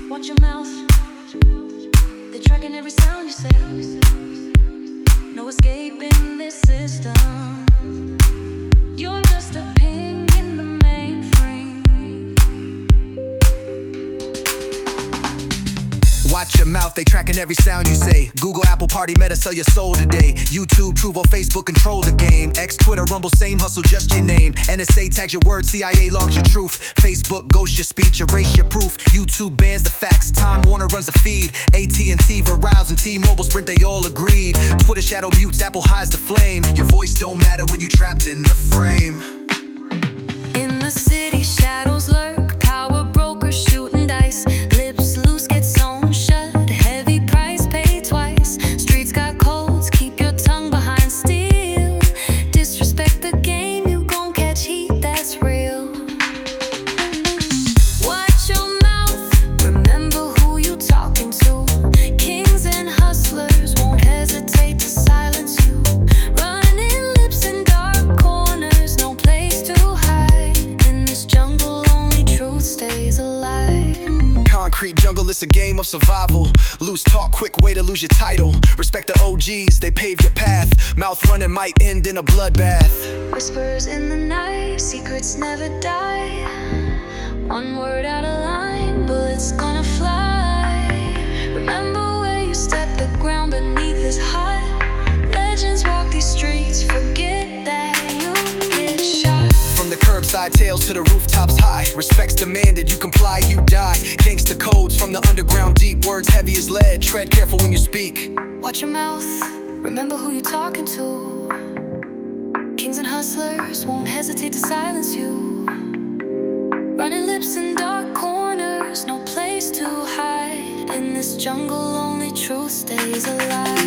Watch your mouth. They're tracking every sound you say. No escaping this system. You're just a ping in the mainframe. Watch your mouth, they tracking every sound you say. Google, Apple, Party, Meta, sell your soul today. YouTube, Truvo, Facebook, control the game. X, Twitter, Rumble, same hustle, just your name. NSA tags your words, CIA logs your truth. Facebook ghosts your speech, erase your proof. YouTube bans the facts, Time Warner runs the feed. AT&T, Verizon, T-Mobile, Sprint, they all agreed. Twitter shadow mutes, Apple hides the flame. Your voice don't matter when you trapped in the frame. In the city, shadows lurk. Power brokers shooting dice. Lips loose, get sewn shut. Heavy price, pay twice. Streets got codes, keep your tongue behind steel. Disrespect the game, you gon' catch heat, that's real. Watch your mouth, remember who you talking to. Kings and hustlers won't hesitate to silence you. Running lips in dark corners, no place to hide. In this jungle, only truth stays alive. Concrete jungle, it's a game of survival. Loose talk, quick way to lose your title. Respect the OGs, they pave your path. Mouth running might end in a bloodbath. Whispers in the night, secrets never die. One word out of line, bullets gonna fly. Remember where you stepped, the ground beneath is hot. Legends walk these streets, forget that you get shot. From the curbside tales to the rooftops high. Respect's demanded, you comply, you die. Gangsta codes from the underground deep. Words heavy as lead, tread careful when you speak. Watch your mouth, remember who you're talking to. Kings and hustlers won't hesitate to silence you. Running lips in dark corners, no place to hide. In this jungle, only truth stays alive.